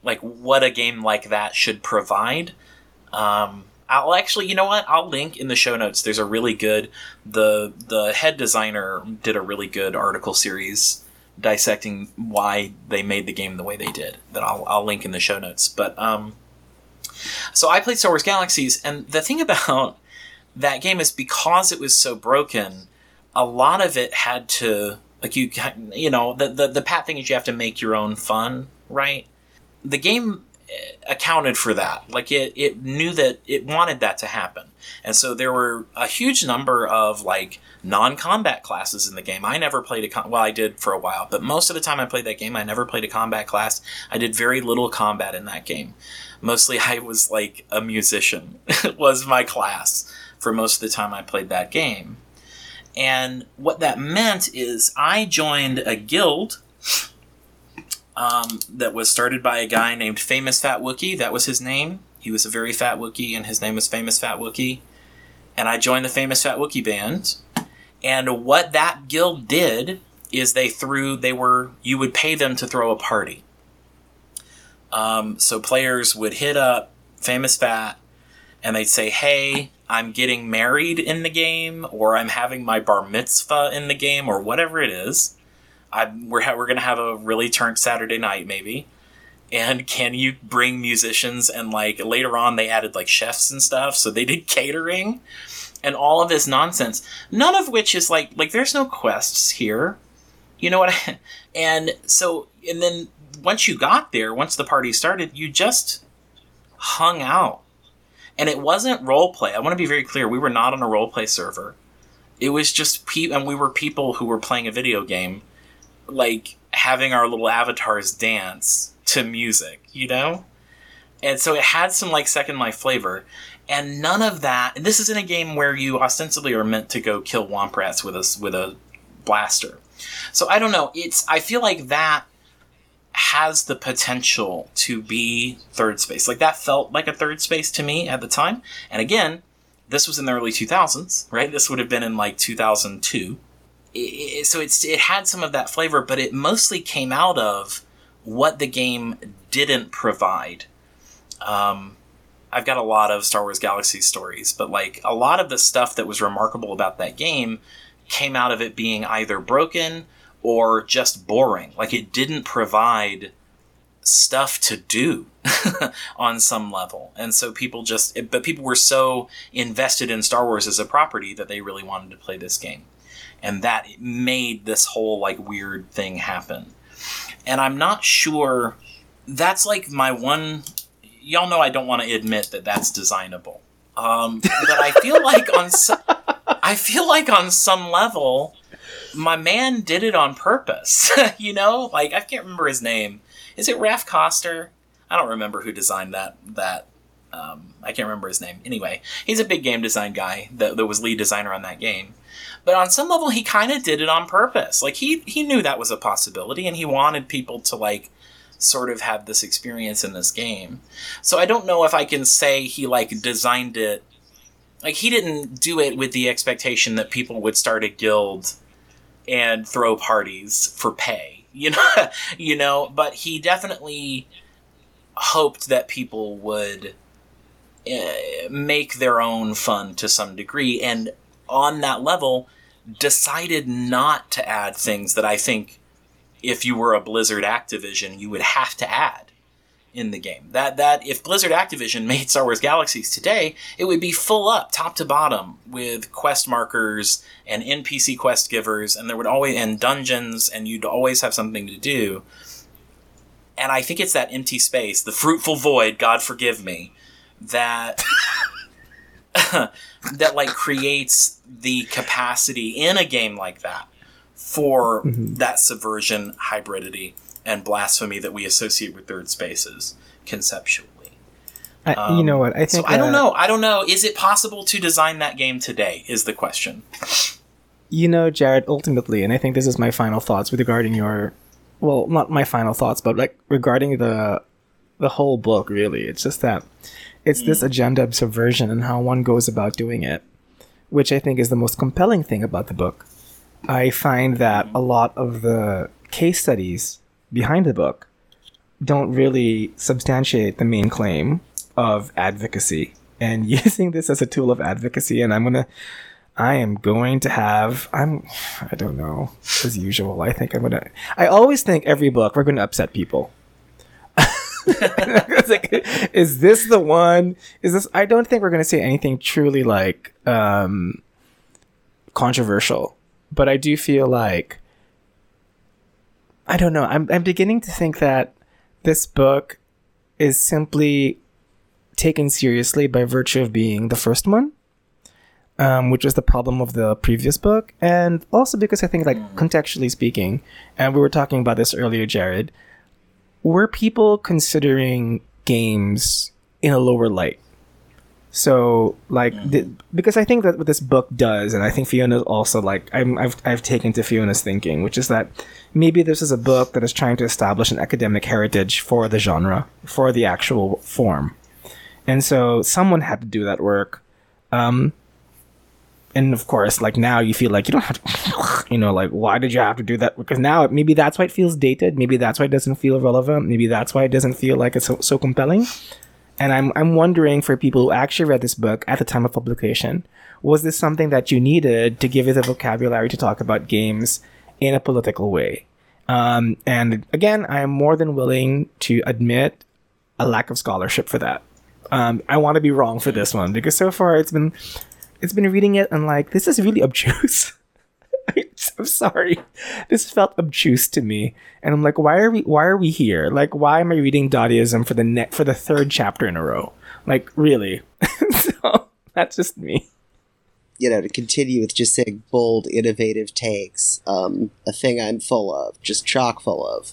like that should provide. I'll actually, you know what? I'll link in the show notes. There's a really good, the head designer did a really good article series dissecting why they made the game the way they did, that I'll link in the show notes. But, so I played Star Wars Galaxies, and the thing about that game is because it was so broken, a lot of it had to, like, the pat thing is you have to make your own fun, right? The game accounted for that. Like, it knew that it wanted that to happen. And so there were a huge number of like non-combat classes in the game. I never played I did for a while, but most of the time I played that game, I never played a combat class. I did very little combat in that game. Mostly I was like a musician was my class for most of the time I played that game. And what that meant is I joined a guild that was started by a guy named Famous Fat Wookie. That was his name. He was a very fat Wookie, and his name was Famous Fat Wookie. And I joined the Famous Fat Wookie band. And what that guild did is you would pay them to throw a party. So players would hit up Famous Fat, and they'd say, hey, I'm getting married in the game, or I'm having my bar mitzvah in the game, or whatever it is. We're going to have a really turnt Saturday night, maybe. And can you bring musicians? And like later on, they added like chefs and stuff. So they did catering and all of this nonsense. None of which is like there's no quests here. You know what? And then once you got there, once the party started, you just hung out. And it wasn't role play. I want to be very clear. We were not on a role play server. It was just and we were people who were playing a video game, like having our little avatars dance to music, And so it had some like Second Life flavor, and none of that. And this is in a game where you ostensibly are meant to go kill womp rats with a blaster. So I don't know. I feel like that has the potential to be third space. Like that felt like a third space to me at the time. And again, this was in the early 2000s, right? This would have been in like 2002. So it had some of that flavor, but it mostly came out of what the game didn't provide. I've got a lot of Star Wars Galaxy stories, but like a lot of the stuff that was remarkable about that game came out of it being either broken or just boring. Like it didn't provide stuff to do on some level. And so people were so invested in Star Wars as a property that they really wanted to play this game. And that made this whole like weird thing happen. And I'm not sure, that's like my one, y'all know I don't want to admit that that's designable. But I feel like on some level, my man did it on purpose. You know, like I can't remember his name. Is it Raph Koster? I don't remember who designed that. I can't remember his name. Anyway, he's a big game design guy that was lead designer on that game. But on some level, he kind of did it on purpose. Like he knew that was a possibility, and he wanted people to like sort of have this experience in this game. So I don't know if I can say he like designed it. Like he didn't do it with the expectation that people would start a guild and throw parties for pay. You know, but he definitely hoped that people would make their own fun to some degree, and on that level, decided not to add things that I think if you were a Blizzard Activision, you would have to add in the game. That if Blizzard Activision made Star Wars Galaxies today, it would be full up, top to bottom, with quest markers and NPC quest givers, and there would always and dungeons, and you'd always have something to do. And I think it's that empty space, the fruitful void, God forgive me, that that like creates the capacity in a game like that for that subversion, hybridity, and blasphemy that we associate with third spaces conceptually. You know what? I think so. I don't know. I don't know. Is it possible to design that game today? Is the question. You know, Jared. Ultimately, and I think this is my final thoughts regarding your, well, not my final thoughts, but like regarding the whole book. Really, it's just that it's this agenda of subversion and how one goes about doing it, which I think is the most compelling thing about the book. I find that a lot of the case studies behind the book don't really substantiate the main claim of advocacy and using this as a tool of advocacy. And I don't know, as usual, I always think every book we're going to upset people. It's like, is this the one? I don't think we're going to say anything truly like controversial, but I do feel like, I don't know. I'm beginning to think that this book is simply taken seriously by virtue of being the first one, which was the problem of the previous book, and also because I think, like, contextually speaking, and we were talking about this earlier, Jared, were people considering games in a lower light? So, like, because I think that what this book does, and I think Fiona also, like, I've taken to Fiona's thinking, which is that maybe this is a book that is trying to establish an academic heritage for the genre, for the actual form. And so someone had to do that work. And of course, like, now you feel like you don't have to, like, why did you have to do that? Because now maybe that's why it feels dated. Maybe that's why it doesn't feel relevant. Maybe that's why it doesn't feel like it's so compelling. And I'm wondering, for people who actually read this book at the time of publication, was this something that you needed to give it the vocabulary to talk about games in a political way? And again, I am more than willing to admit a lack of scholarship for that. I want to be wrong for this one, because so far it's been reading it and like, this is really obtuse. I'm sorry. This felt obtuse to me. And I'm like, why are we here? Like, why am I reading Dadaism for the third chapter in a row? Like, really? So that's just me. To continue with just saying bold, innovative takes, a thing I'm full of, just chock full of.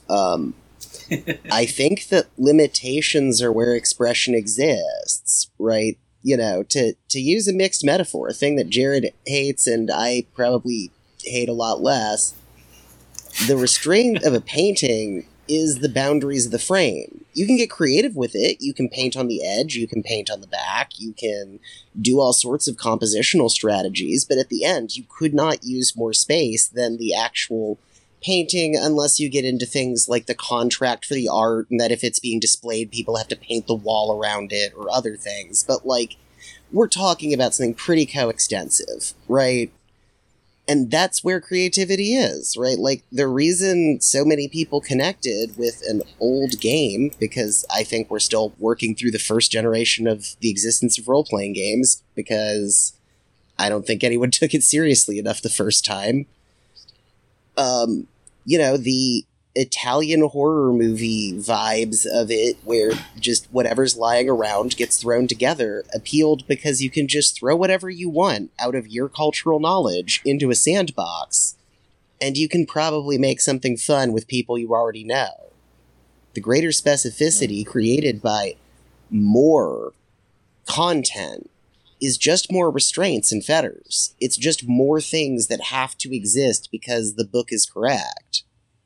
I think that limitations are where expression exists, right? To use a mixed metaphor, a thing that Jared hates and I probably hate a lot less, the restraint of a painting is the boundaries of the frame. You can get creative with it. You can paint on the edge. You can paint on the back. You can do all sorts of compositional strategies, but at the end, you could not use more space than the actual painting unless you get into things like the contract for the art, and that if it's being displayed, people have to paint the wall around it or other things. But, like, we're talking about something pretty coextensive, right? And that's where creativity is, right? Like, the reason so many people connected with an old game, because I think we're still working through the first generation of the existence of role-playing games, because I don't think anyone took it seriously enough the first time. The Italian horror movie vibes of it, where just whatever's lying around gets thrown together, appealed because you can just throw whatever you want out of your cultural knowledge into a sandbox, and you can probably make something fun with people you already know. The greater specificity created by more content is just more restraints and fetters. It's just more things that have to exist because the book is correct.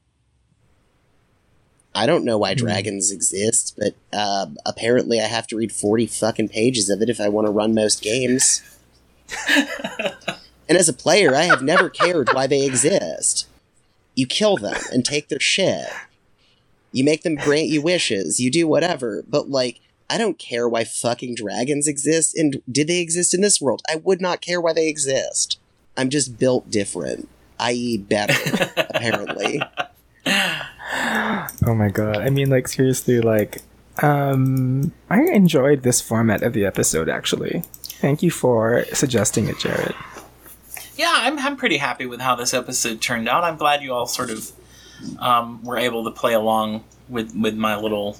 I don't know why dragons exist, but apparently I have to read 40 fucking pages of it if I want to run most games. And as a player, I have never cared why they exist. You kill them and take their shit. You make them grant you wishes. You do whatever. But, like, I don't care why fucking dragons exist, and did they exist in this world? I would not care why they exist. I'm just built different, i.e. better, apparently. Oh my god. I mean, like, seriously, like, I enjoyed this format of the episode, actually. Thank you for suggesting it, Jared. Yeah, I'm pretty happy with how this episode turned out. I'm glad you all sort of were able to play along with my little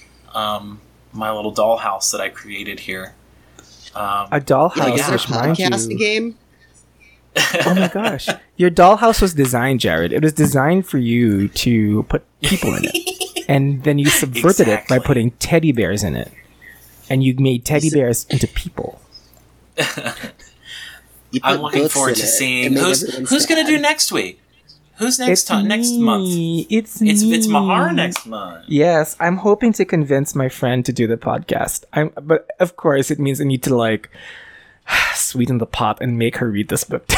dollhouse that I created here. A dollhouse, which, mind you, game? Oh my gosh. Your dollhouse was designed, Jared. It was designed for you to put people in it. And then you subverted it by putting teddy bears in it. And you made teddy bears into people. I'm looking forward to seeing who's going to do next week. Who's next month? It's Mahar next month. Yes, I'm hoping to convince my friend to do the podcast. But of course, it means I need to, like, sweeten the pot and make her read this book.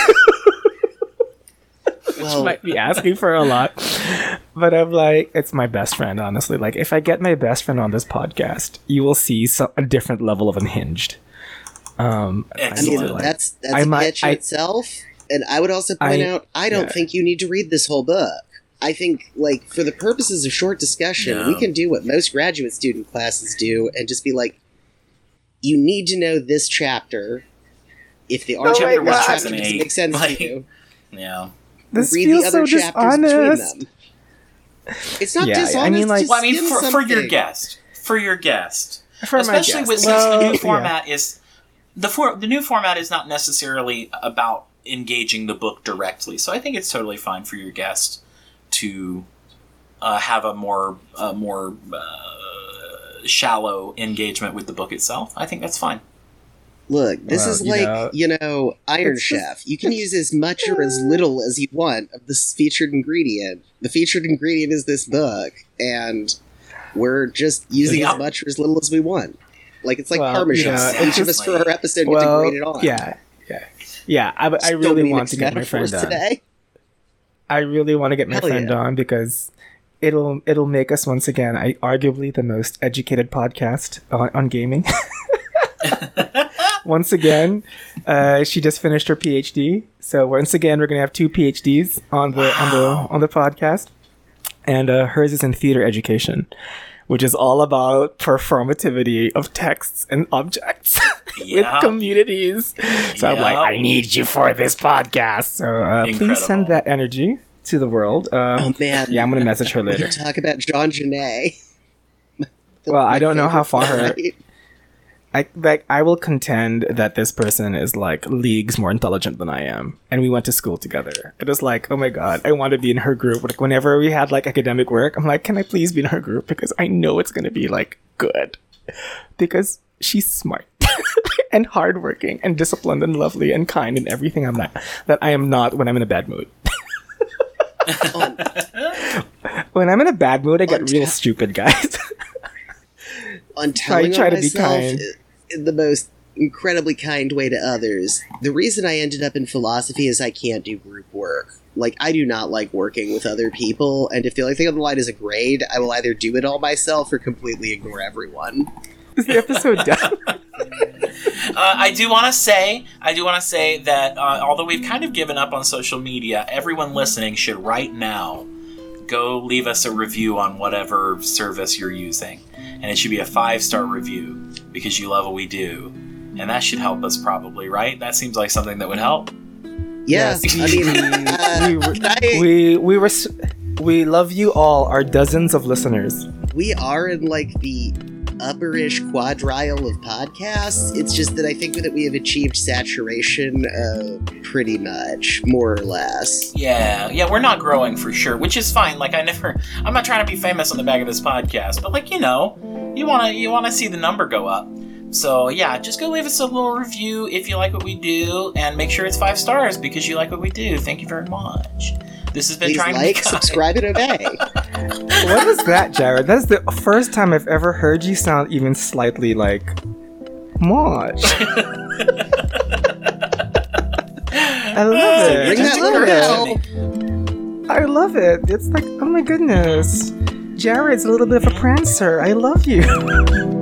Which might be asking for a lot. But I'm like, it's my best friend, honestly. Like, if I get my best friend on this podcast, you will see a different level of unhinged. That's a pitch in itself. And I would also point out, I don't think you need to read this whole book. I think, like, for the purposes of short discussion, we can do what most graduate student classes do and just be like, you need to know this chapter. If the chapter doesn't make sense to you, this read feels the other so chapters dishonest. between them. It's not dishonest. I mean, like, for your guest, especially since the new format is the new format is not necessarily about engaging the book directly. So I think it's totally fine for your guest to have a more shallow engagement with the book itself. I think that's fine. Look, this is like, Iron Chef. You can use as much or as little as you want of this featured ingredient. The featured ingredient is this book, and we're just using as much or as little as we want. Like, it's like Parmesan. Each of us for our episode get to grade it on. Yeah. I really want to get my friend on today. I really want to get my friend on because it'll make us once again, arguably the most educated podcast on gaming. Once again, she just finished her PhD. So once again, we're gonna have 2 PhDs on the podcast, and hers is in theater education, which is all about performativity of texts and objects with communities. So I'm like, I need you for this podcast. So please send that energy to the world. Oh man, yeah, I'm gonna message her later. Talk about Jean Genet. Well, I don't know how far her. I will contend that this person is like leagues more intelligent than I am, and we went to school together. It was like, oh my god, I want to be in her group. Like whenever we had like academic work, I'm like, can I please be in her group because I know it's gonna be like good, because she's smart and hardworking and disciplined and lovely and kind and everything I'm not that I am not when I'm in a bad mood. When I'm in a bad mood, I get real stupid, guys. On telling try to be kind. In the most incredibly kind way to others. The reason I ended up in philosophy is I can't do group work. Like, I do not like working with other people, and if the only thing on the line is a grade, I will either do it all myself or completely ignore everyone. Is the episode done? I do want to say that although we've kind of given up on social media, everyone listening should right now go leave us a review on whatever service you're using. And it should be a 5-star review because you love what we do. And that should help us probably, right? That seems like something that would help. Yeah, we love you all, our dozens of listeners. We are in like the upperish quadrille of podcasts. It's just that I think that we have achieved saturation pretty much, more or less. Yeah, we're not growing for sure, which is fine. Like I'm not trying to be famous on the back of this podcast, but like, you want to see the number go up. So yeah, just go leave us a little review if you like what we do, and make sure it's 5 stars because you like what we do. Thank you very much. This has been Please Trying to like, Be Kind. subscribe, and obey. What is that, Jared? That's the first time I've ever heard you sound even slightly like much. I love it. Ring that little bell. I love it. It's like, oh my goodness. Jared's a little bit of a prancer. I love you.